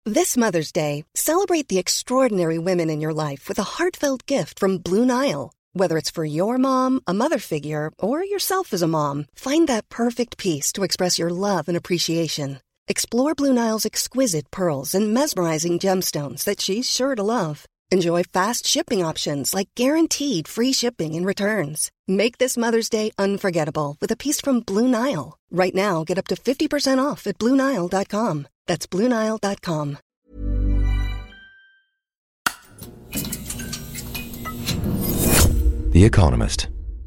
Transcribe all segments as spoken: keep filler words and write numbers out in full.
This Mother's Day, celebrate the extraordinary women in your life with a heartfelt gift from Blue Nile. Whether it's for your mom, a mother figure, or yourself as a mom, find that perfect piece to express your love and appreciation. Explore Blue Nile's exquisite pearls and mesmerizing gemstones that she's sure to love. Enjoy fast shipping options like guaranteed free shipping and returns. Make this Mother's Day unforgettable with a piece from Blue Nile. Right now, get up to fifty percent off at Blue Nile dot com. That's Blue Nile dot com. The Economist.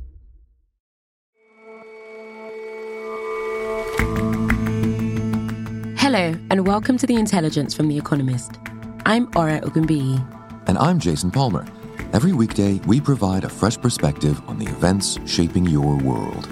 Hello, and welcome to The Intelligence from The Economist. I'm Ora Ogunbiyi. And I'm Jason Palmer. Every weekday, we provide a fresh perspective on the events shaping your world.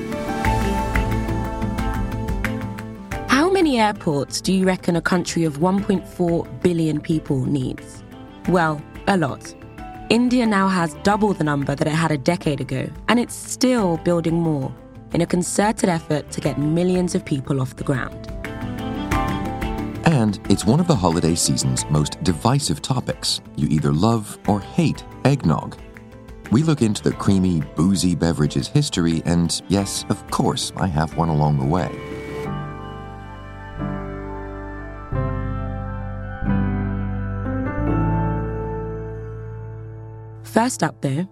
How many airports do you reckon a country of one point four billion people needs? Well, a lot. India now has double the number that it had a decade ago, and it's still building more in a concerted effort to get millions of people off the ground. And it's one of the holiday season's most divisive topics. You either love or hate eggnog. We look into the creamy, boozy beverage's history, and yes, of course, I have one along the way. First up, though,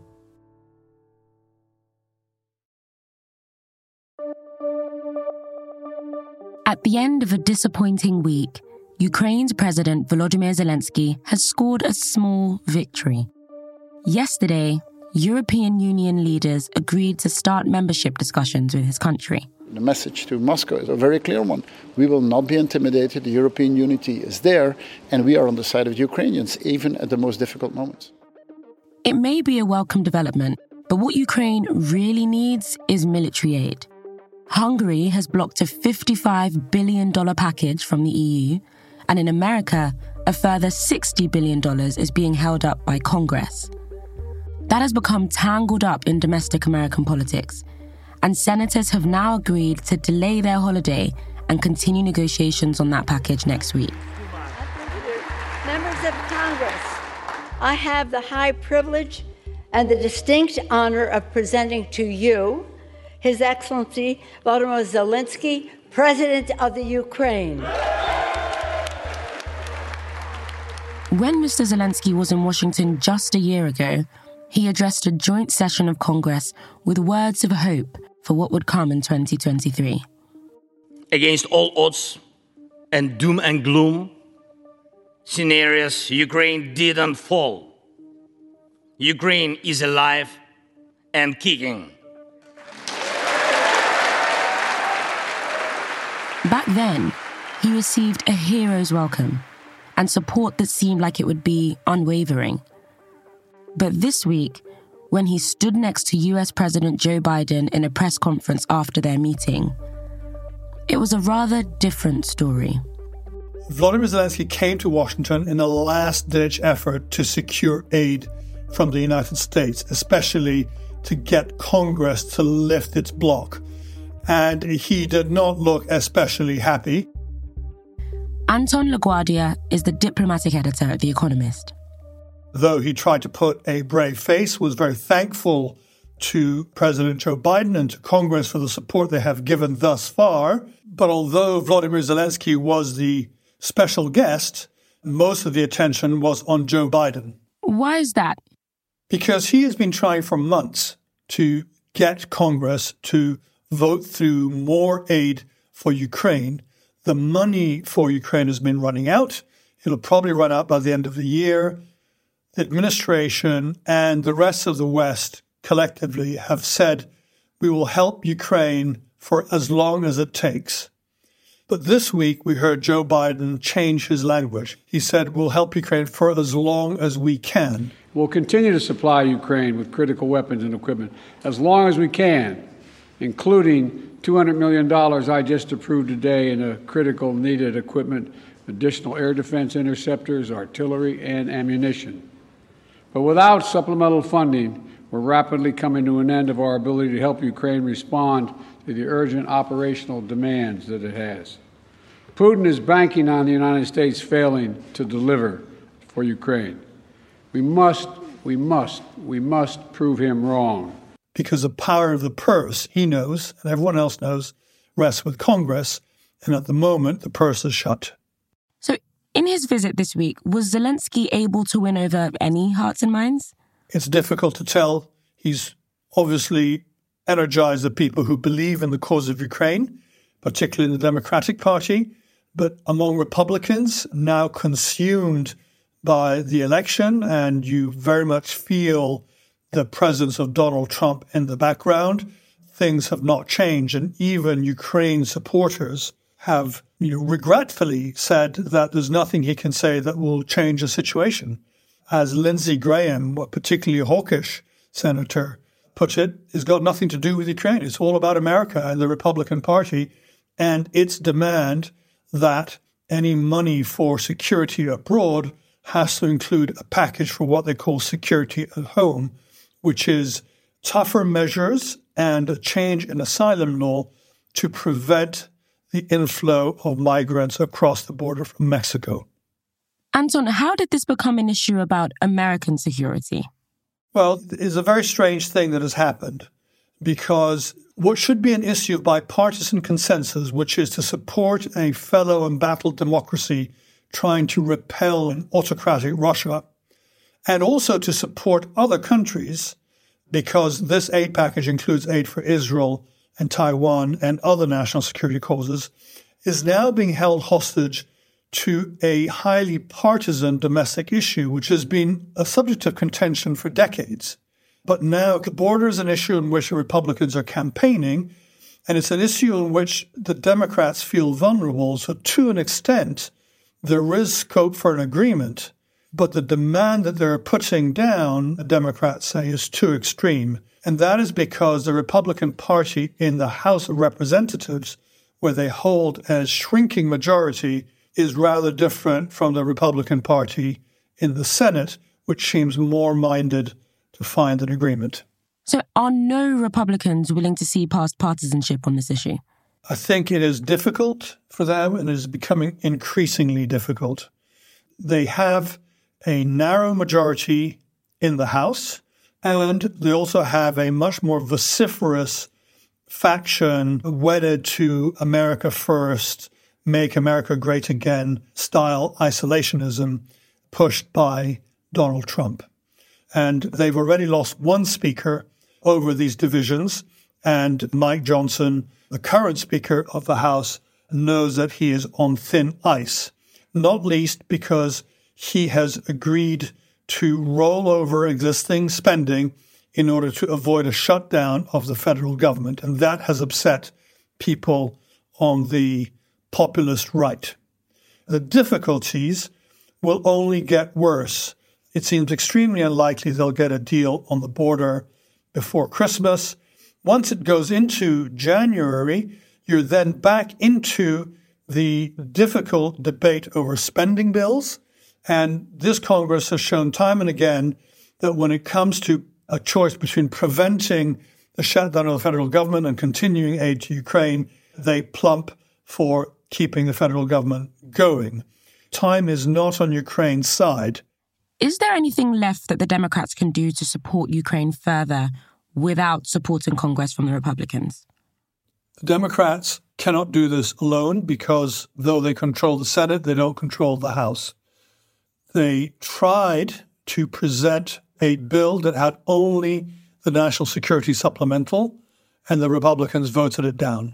at the end of a disappointing week, Ukraine's President Volodymyr Zelensky has scored a small victory. Yesterday, European Union leaders agreed to start membership discussions with his country. The message to Moscow is a very clear one. We will not be intimidated. The European unity is there, and we are on the side of the Ukrainians, even at the most difficult moments. It may be a welcome development, but what Ukraine really needs is military aid. Hungary has blocked a fifty-five billion dollars package from the E U, and in America, a further sixty billion dollars is being held up by Congress. That has become tangled up in domestic American politics, and senators have now agreed to delay their holiday and continue negotiations on that package next week. Members of Congress, I have the high privilege and the distinct honor of presenting to you His Excellency Volodymyr Zelensky, President of the Ukraine. When Mister Zelensky was in Washington just a year ago, he addressed a joint session of Congress with words of hope for what would come in twenty twenty-three. Against all odds and doom and gloom scenarios, Ukraine didn't fall. Ukraine is alive and kicking. Back then, he received a hero's welcome and support that seemed like it would be unwavering. But this week, when he stood next to U S President Joe Biden in a press conference after their meeting, it was a rather different story. Volodymyr Zelensky came to Washington in a last-ditch effort to secure aid from the United States, especially to get Congress to lift its block. And he did not look especially happy. Anton LaGuardia is the diplomatic editor at The Economist. Though he tried to put a brave face, was very thankful to President Joe Biden and to Congress for the support they have given thus far. But although Volodymyr Zelensky was the special guest, most of the attention was on Joe Biden. Why is that? Because he has been trying for months to get Congress to vote through more aid for Ukraine. The money for Ukraine has been running out. It'll probably run out by the end of the year. The administration and the rest of the West collectively have said, we will help Ukraine for as long as it takes. But this week, we heard Joe Biden change his language. He said, we'll help Ukraine for as long as we can. We'll continue to supply Ukraine with critical weapons and equipment as long as we can, including two hundred million dollars I just approved today in a critical needed equipment, additional air defense interceptors, artillery, and ammunition. But without supplemental funding, we're rapidly coming to an end of our ability to help Ukraine respond to the urgent operational demands that it has. Putin is banking on the United States failing to deliver for Ukraine. We must, we must, we must prove him wrong. Because the power of the purse, he knows, and everyone else knows, rests with Congress, and at the moment, the purse is shut. So, in his visit this week, was Zelensky able to win over any hearts and minds? It's difficult to tell. He's obviously energized the people who believe in the cause of Ukraine, particularly in the Democratic Party, but among Republicans now consumed by the election, and you very much feel the presence of Donald Trump in the background, things have not changed. And even Ukraine supporters have, you know, regretfully said that there's nothing he can say that will change the situation. As Lindsey Graham, a particularly hawkish senator, put it, it's got nothing to do with Ukraine. It's all about America and the Republican Party and its demand that any money for security abroad has to include a package for what they call security at home, which is tougher measures and a change in asylum law to prevent the inflow of migrants across the border from Mexico. Anton, how did this become an issue about American security? Well, it's a very strange thing that has happened, because what should be an issue of bipartisan consensus, which is to support a fellow embattled democracy trying to repel an autocratic Russia, and also to support other countries, because this aid package includes aid for Israel and Taiwan and other national security causes, is now being held hostage to a highly partisan domestic issue, which has been a subject of contention for decades. But now the border is an issue in which the Republicans are campaigning, and it's an issue in which the Democrats feel vulnerable. So to an extent, there is scope for an agreement, but the demand that they're putting down, the Democrats say, is too extreme. And that is because the Republican Party in the House of Representatives, where they hold a shrinking majority, is rather different from the Republican Party in the Senate, which seems more minded to find an agreement. So are no Republicans willing to see past partisanship on this issue? I think it is difficult for them, and it is becoming increasingly difficult. They have a narrow majority in the House, and they also have a much more vociferous faction wedded to America First, Make America Great Again style isolationism pushed by Donald Trump. And they've already lost one speaker over these divisions, and Mike Johnson, the current Speaker of the House, knows that he is on thin ice, not least because he has agreed to roll over existing spending in order to avoid a shutdown of the federal government. And that has upset people on the populist right. The difficulties will only get worse. It seems extremely unlikely they'll get a deal on the border before Christmas. Once it goes into January, you're then back into the difficult debate over spending bills. And this Congress has shown time and again that when it comes to a choice between preventing the shutdown of the federal government and continuing aid to Ukraine, they plump for keeping the federal government going. Time is not on Ukraine's side. Is there anything left that the Democrats can do to support Ukraine further without supporting Congress from the Republicans? The Democrats cannot do this alone because though they control the Senate, they don't control the House. They tried to present a bill that had only the National Security Supplemental, and the Republicans voted it down.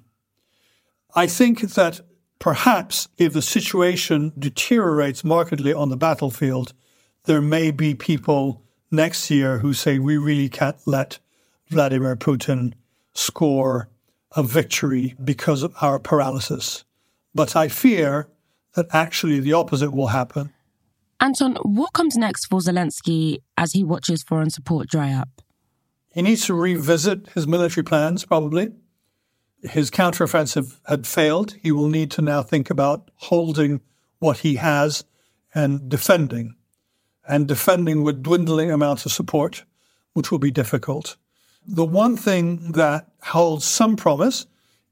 I think that perhaps if the situation deteriorates markedly on the battlefield, there may be people next year who say we really can't let Vladimir Putin score a victory because of our paralysis. But I fear that actually the opposite will happen. Anton, what comes next for Zelensky as he watches foreign support dry up? He needs to revisit his military plans, probably. His counteroffensive had failed. He will need to now think about holding what he has and defending. And defending with dwindling amounts of support, which will be difficult. The one thing that holds some promise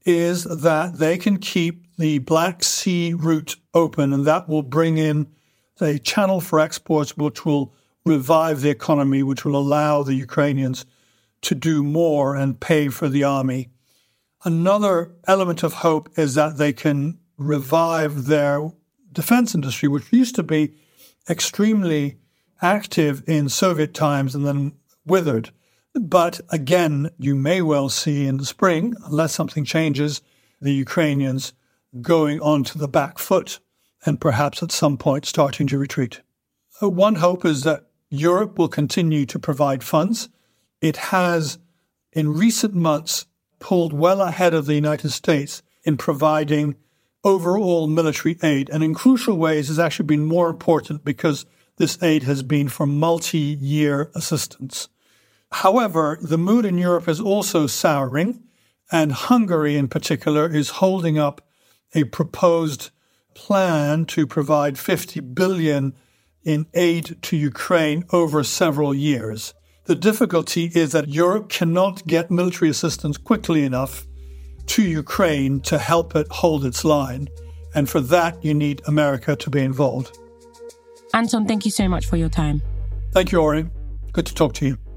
is that they can keep the Black Sea route open, and that will bring in a channel for exports which will revive the economy, which will allow the Ukrainians to do more and pay for the army. Another element of hope is that they can revive their defense industry, which used to be extremely active in Soviet times and then withered. But again, you may well see in the spring, unless something changes, the Ukrainians going onto the back foot and perhaps at some point starting to retreat. One hope is that Europe will continue to provide funds. It has, in recent months, pulled well ahead of the United States in providing overall military aid, and in crucial ways has actually been more important because this aid has been for multi-year assistance. However, the mood in Europe is also souring, and Hungary in particular is holding up a proposed plan to provide fifty billion dollars in aid to Ukraine over several years. The difficulty is that Europe cannot get military assistance quickly enough to Ukraine to help it hold its line. And for that, you need America to be involved. Anton, thank you so much for your time. Thank you, Ori. Good to talk to you.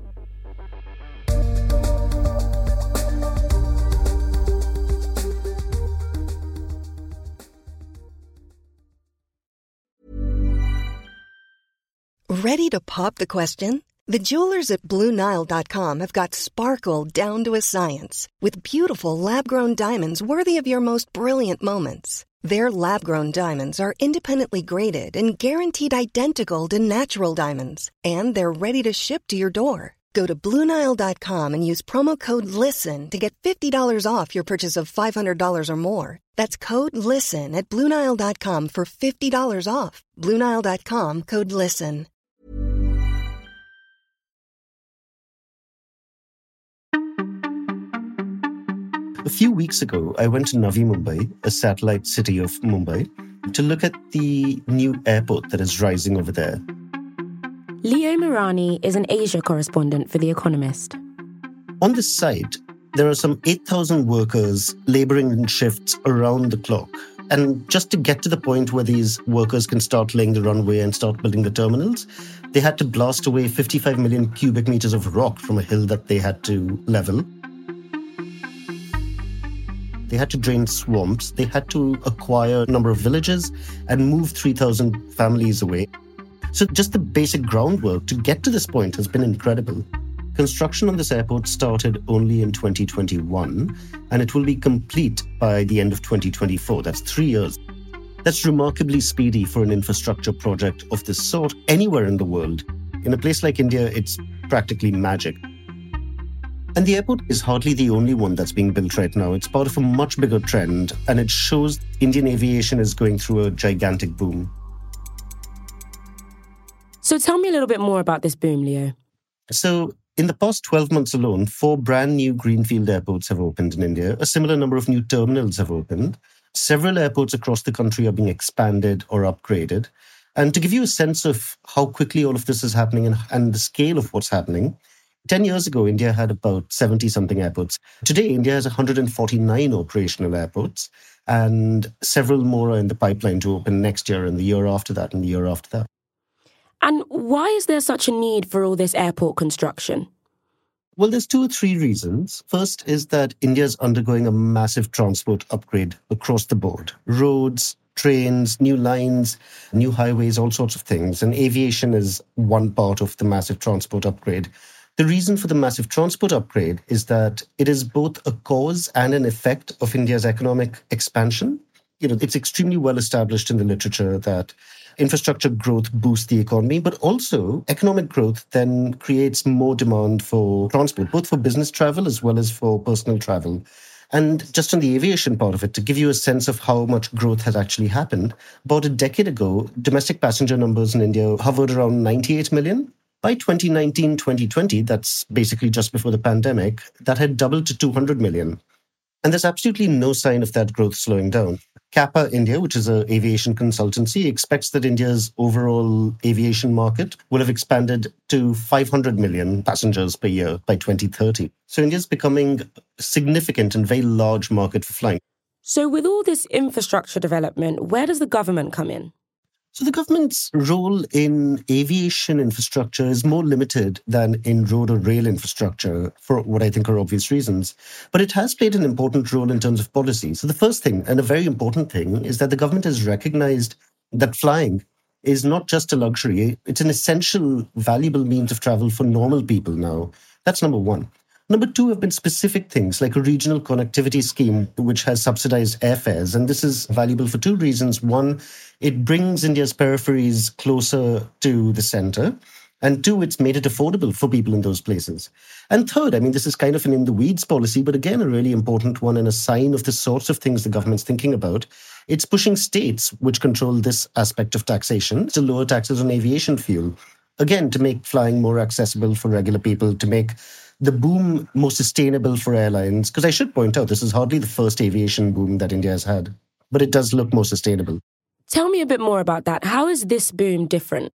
Ready to pop the question? The jewelers at Blue Nile dot com have got sparkle down to a science with beautiful lab-grown diamonds worthy of your most brilliant moments. Their lab-grown diamonds are independently graded and guaranteed identical to natural diamonds, and they're ready to ship to your door. Go to Blue Nile dot com and use promo code LISTEN to get fifty dollars off your purchase of five hundred dollars or more. That's code LISTEN at Blue Nile dot com for fifty dollars off. Blue Nile dot com, code LISTEN. A few weeks ago, I went to Navi Mumbai, a satellite city of Mumbai, to look at the new airport that is rising over there. Leo Mirani is an Asia correspondent for The Economist. On this site, there are some eight thousand workers laboring in shifts around the clock. And just to get to the point where these workers can start laying the runway and start building the terminals, they had to blast away fifty-five million cubic meters of rock from a hill that they had to level. They had to drain swamps, they had to acquire a number of villages and move three thousand families away. So just the basic groundwork to get to this point has been incredible. Construction on this airport started only in twenty twenty-one, and it will be complete by the end of twenty twenty-four. That's three years. That's remarkably speedy for an infrastructure project of this sort anywhere in the world. In a place like India, it's practically magic. And the airport is hardly the only one that's being built right now. It's part of a much bigger trend, and it shows Indian aviation is going through a gigantic boom. So tell me a little bit more about this boom, Leo. So in the past twelve months alone, four brand new greenfield airports have opened in India. A similar number of new terminals have opened. Several airports across the country are being expanded or upgraded. And to give you a sense of how quickly all of this is happening and, and the scale of what's happening, ten years ago, India had about seventy-something airports. Today, India has one hundred forty-nine operational airports, and several more are in the pipeline to open next year and the year after that and the year after that. And why is there such a need for all this airport construction? Well, there's two or three reasons. First is that India is undergoing a massive transport upgrade across the board. Roads, trains, new lines, new highways, all sorts of things. And aviation is one part of the massive transport upgrade. The reason for the massive transport upgrade is that it is both a cause and an effect of India's economic expansion. You know, it's extremely well established in the literature that infrastructure growth boosts the economy, but also economic growth then creates more demand for transport, both for business travel as well as for personal travel. And just on the aviation part of it, to give you a sense of how much growth has actually happened, about a decade ago, domestic passenger numbers in India hovered around ninety-eight million. By twenty nineteen twenty twenty, that's basically just before the pandemic, that had doubled to two hundred million. And there's absolutely no sign of that growth slowing down. CAPA India, which is an aviation consultancy, expects that India's overall aviation market will have expanded to five hundred million passengers per year by twenty thirty. So India's becoming a significant and very large market for flying. So with all this infrastructure development, where does the government come in? So the government's role in aviation infrastructure is more limited than in road or rail infrastructure for what I think are obvious reasons. But it has played an important role in terms of policy. So the first thing, and a very important thing, is that the government has recognized that flying is not just a luxury. It's an essential, valuable means of travel for normal people now. That's number one. Number two have been specific things like a regional connectivity scheme which has subsidized airfares. And this is valuable for two reasons. One, it brings India's peripheries closer to the center. And two, it's made it affordable for people in those places. And third, I mean, this is kind of an in-the-weeds policy, but again, a really important one and a sign of the sorts of things the government's thinking about. It's pushing states, which control this aspect of taxation, to lower taxes on aviation fuel. Again, to make flying more accessible for regular people, to make the boom more sustainable for airlines. Because I should point out, this is hardly the first aviation boom that India has had, but it does look more sustainable. Tell me a bit more about that. How is this boom different?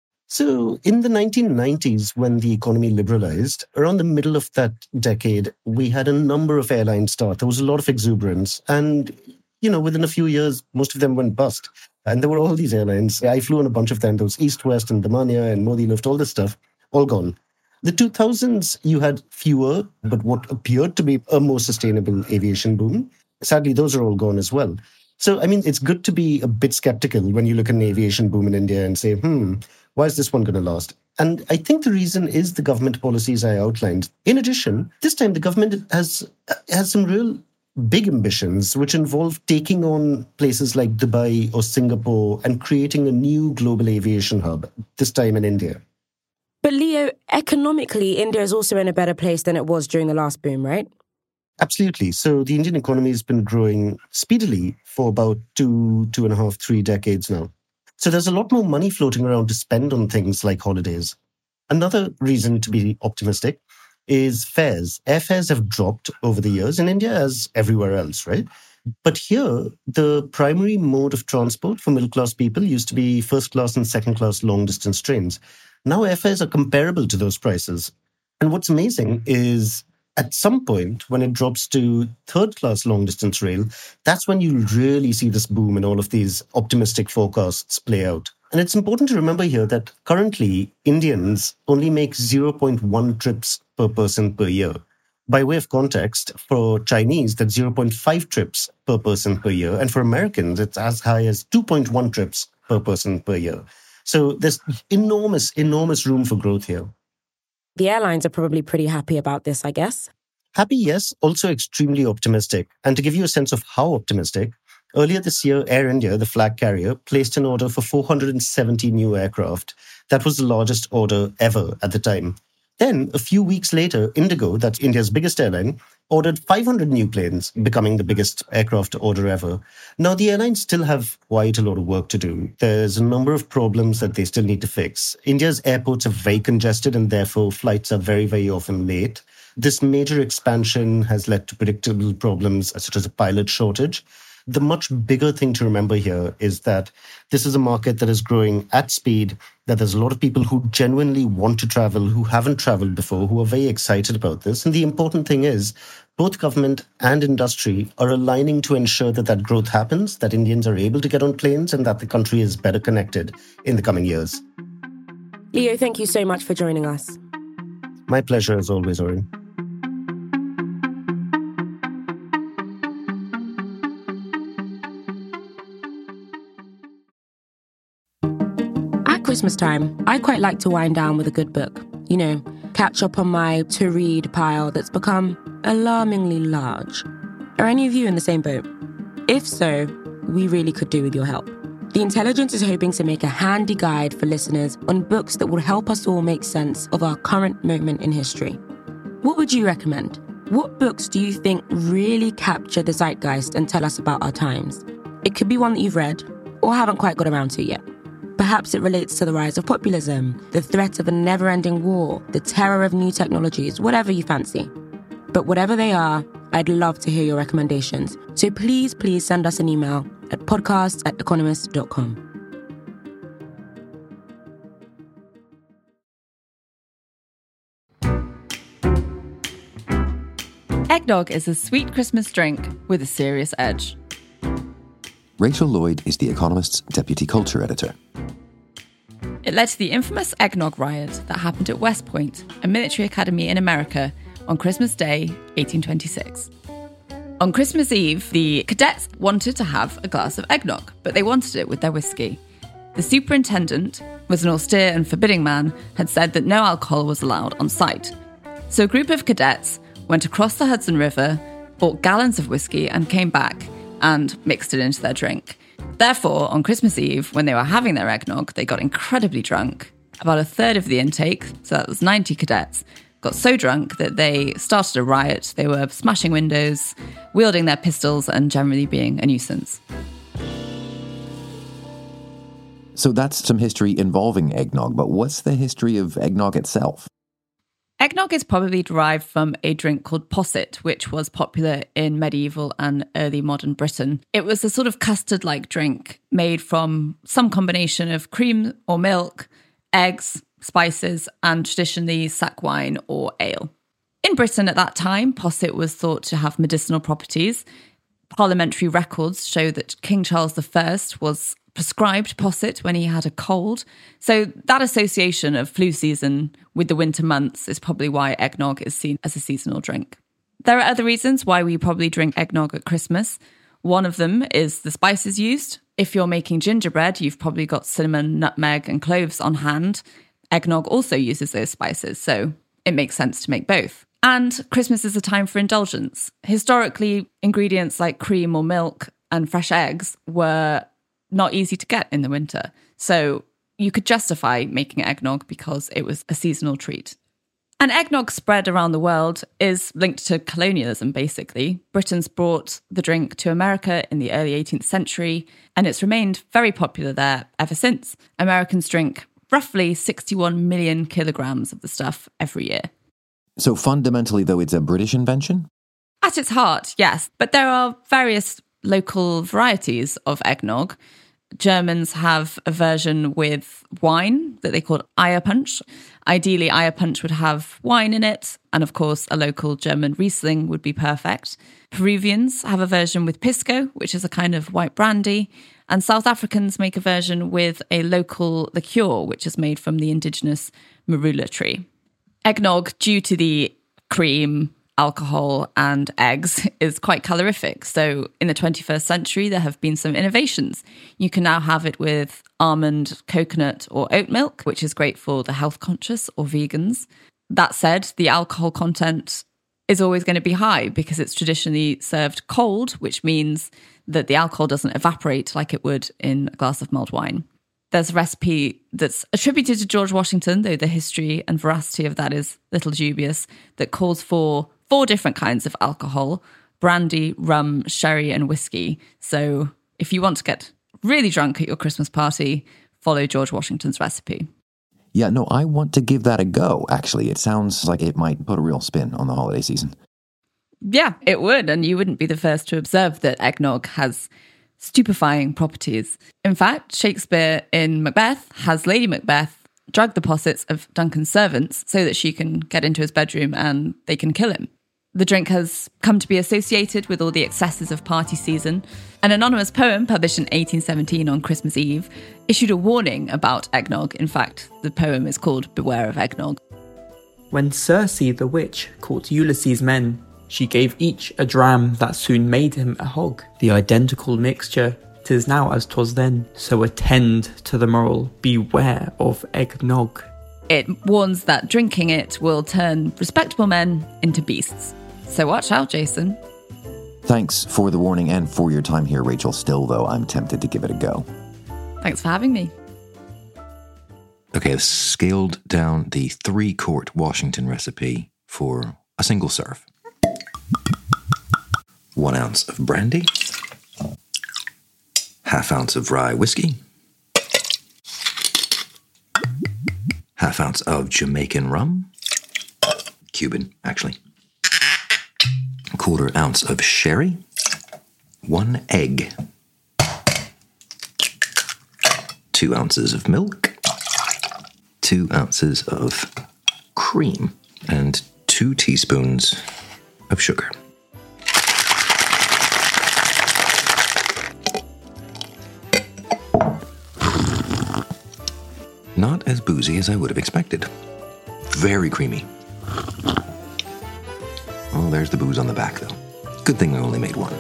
So in the nineteen nineties, when the economy liberalized, around the middle of that decade, we had a number of airlines start. There was a lot of exuberance. And, you know, within a few years, most of them went bust. And there were all these airlines. I flew on a bunch of them. There was East West and Damania and Modi Lift, all this stuff, all gone. The two thousands, you had fewer, but what appeared to be a more sustainable aviation boom. Sadly, those are all gone as well. So, I mean, it's good to be a bit skeptical when you look at an aviation boom in India and say, hmm, why is this one going to last? And I think the reason is the government policies I outlined. In addition, this time the government has has some real big ambitions, which involve taking on places like Dubai or Singapore and creating a new global aviation hub, this time in India. But Leo, economically, India is also in a better place than it was during the last boom, right? Absolutely. So the Indian economy has been growing speedily for about two, two and a half, three decades now. So there's a lot more money floating around to spend on things like holidays. Another reason to be optimistic is fares. Airfares have dropped over the years in India as everywhere else, right? But here, the primary mode of transport for middle-class people used to be first-class and second-class long-distance trains. Now airfares are comparable to those prices. And what's amazing is at some point, when it drops to third-class long-distance rail, that's when you really see this boom and all of these optimistic forecasts play out. And it's important to remember here that currently, Indians only make zero point one trips per person per year. By way of context, for Chinese, that's zero point five trips per person per year. And for Americans, it's as high as two point one trips per person per year. So there's enormous, enormous room for growth here. The airlines are probably pretty happy about this, I guess. Happy, yes, also extremely optimistic. And to give you a sense of how optimistic, earlier this year, Air India, the flag carrier, placed an order for four hundred seventy new aircraft. That was the largest order ever at the time. Then, a few weeks later, Indigo, that's India's biggest airline, ordered five hundred new planes, becoming the biggest aircraft order ever. Now, the airlines still have quite a lot of work to do. There's a number of problems that they still need to fix. India's airports are very congested and therefore flights are very, very often late. This major expansion has led to predictable problems such as a pilot shortage. The much bigger thing to remember here is that this is a market that is growing at speed, that there's a lot of people who genuinely want to travel, who haven't traveled before, who are very excited about this. And the important thing is both government and industry are aligning to ensure that that growth happens, that Indians are able to get on planes, and that the country is better connected in the coming years. Leo, thank you so much for joining us. My pleasure as always, Oren. Christmas time, I quite like to wind down with a good book. You know, catch up on my to-read pile that's become alarmingly large. Are any of you in the same boat? If so, we really could do with your help. The Intelligence is hoping to make a handy guide for listeners on books that will help us all make sense of our current moment in history. What would you recommend? What books do you think really capture the zeitgeist and tell us about our times? It could be one that you've read or haven't quite got around to yet. Perhaps it relates to the rise of populism, the threat of a never-ending war, the terror of new technologies, whatever you fancy. But whatever they are, I'd love to hear your recommendations. So please, please send us an email at podcasts at economist dot com. Eggnog is a sweet Christmas drink with a serious edge. Rachel Lloyd is The Economist's deputy culture editor. It led to the infamous eggnog riot that happened at West Point, a military academy in America, on Christmas Day, eighteen twenty-six. On Christmas Eve, the cadets wanted to have a glass of eggnog, but they wanted it with their whiskey. The superintendent was an austere and forbidding man, had said that no alcohol was allowed on site. So a group of cadets went across the Hudson River, bought gallons of whiskey and came back and mixed it into their drink. Therefore, on Christmas Eve, when they were having their eggnog, they got incredibly drunk. About a third of the intake, so that was ninety cadets, got so drunk that they started a riot. They were smashing windows, wielding their pistols, and generally being a nuisance. So that's some history involving eggnog, but what's the history of eggnog itself? Eggnog is probably derived from a drink called posset, which was popular in medieval and early modern Britain. It was a sort of custard-like drink made from some combination of cream or milk, eggs, spices, and traditionally sack wine or ale. In Britain at that time, posset was thought to have medicinal properties. Parliamentary records show that King Charles the First was prescribed posset when he had a cold. So that association of flu season with the winter months is probably why eggnog is seen as a seasonal drink. There are other reasons why we probably drink eggnog at Christmas. One of them is the spices used. If you're making gingerbread, you've probably got cinnamon, nutmeg, and cloves on hand. Eggnog also uses those spices, so it makes sense to make both. And Christmas is a time for indulgence. Historically, ingredients like cream or milk and fresh eggs were not easy to get in the winter. So you could justify making eggnog because it was a seasonal treat. And eggnog spread around the world is linked to colonialism, basically. Britain's brought the drink to America in the early eighteenth century, and it's remained very popular there ever since. Americans drink roughly sixty-one million kilograms of the stuff every year. So fundamentally, though, it's a British invention? At its heart, yes. But there are various local varieties of eggnog. Germans have a version with wine that they call Eierpunsch. Ideally, Eierpunsch would have wine in it, and of course, a local German Riesling would be perfect. Peruvians have a version with pisco, which is a kind of white brandy, and South Africans make a version with a local liqueur, which is made from the indigenous marula tree. Eggnog, due to the cream, alcohol and eggs, is quite calorific. So in the twenty-first century, there have been some innovations. You can now have it with almond, coconut or oat milk, which is great for the health conscious or vegans. That said, the alcohol content is always going to be high because it's traditionally served cold, which means that the alcohol doesn't evaporate like it would in a glass of mulled wine. There's a recipe that's attributed to George Washington, though the history and veracity of that is a little dubious, that calls for four different kinds of alcohol: brandy, rum, sherry, and whiskey. So if you want to get really drunk at your Christmas party, follow George Washington's recipe. Yeah, no, I want to give that a go, actually. It sounds like it might put a real spin on the holiday season. Yeah, it would, and you wouldn't be the first to observe that eggnog has stupefying properties. In fact, Shakespeare in Macbeth has Lady Macbeth drug the possets of Duncan's servants so that she can get into his bedroom and they can kill him. The drink has come to be associated with all the excesses of party season. An anonymous poem published in eighteen seventeen on Christmas Eve issued a warning about eggnog. In fact, the poem is called Beware of Eggnog. When Circe the witch caught Ulysses' men, she gave each a dram that soon made him a hog. The identical mixture, 'tis now as 'twas then, so attend to the moral, beware of eggnog. It warns that drinking it will turn respectable men into beasts. So watch out, Jason. Thanks for the warning and for your time here, Rachel. Still, though, I'm tempted to give it a go. Thanks for having me. Okay, I've scaled down the three-quart Washington recipe for a single serve. One ounce of brandy, half ounce of rye whiskey, half ounce of Jamaican rum, Cuban, actually, a quarter ounce of sherry, one egg, two ounces of milk, two ounces of cream, and two teaspoons of sugar. Not as boozy as I would have expected. Very creamy. Oh, there's the booze on the back, though. Good thing I only made one.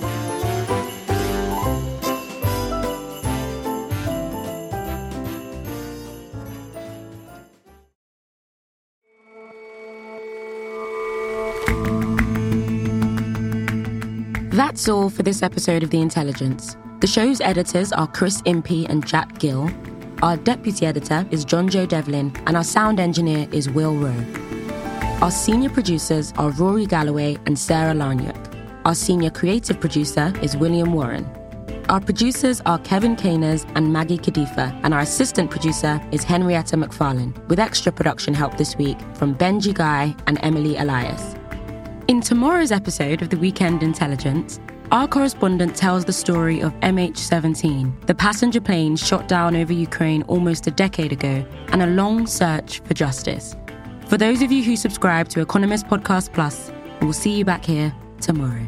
That's all for this episode of The Intelligence. The show's editors are Chris Impey and Jack Gill. Our deputy editor is John Joe Devlin, and our sound engineer is Will Rowe. Our senior producers are Rory Galloway and Sarah Larniuk. Our senior creative producer is William Warren. Our producers are Kevin Caners and Maggie Kadifa, and our assistant producer is Henrietta McFarlane, with extra production help this week from Benji Guy and Emily Elias. In tomorrow's episode of The Weekend Intelligence, our correspondent tells the story of M H seventeen, the passenger plane shot down over Ukraine almost a decade ago, and a long search for justice. For those of you who subscribe to Economist Podcast Plus, we'll see you back here tomorrow.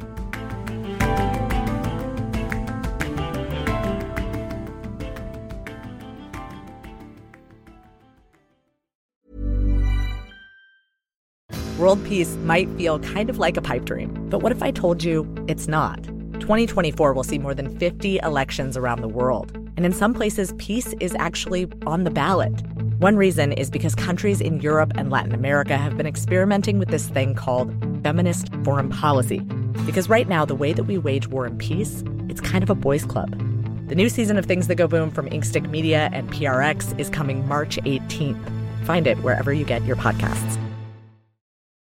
World peace might feel kind of like a pipe dream, but what if I told you it's not? twenty twenty-four will see more than fifty elections around the world, and in some places, peace is actually on the ballot. One reason is because countries in Europe and Latin America have been experimenting with this thing called feminist foreign policy. Because right now, the way that we wage war and peace, it's kind of a boys' club. The new season of Things That Go Boom from Inkstick Media and P R X is coming March eighteenth. Find it wherever you get your podcasts.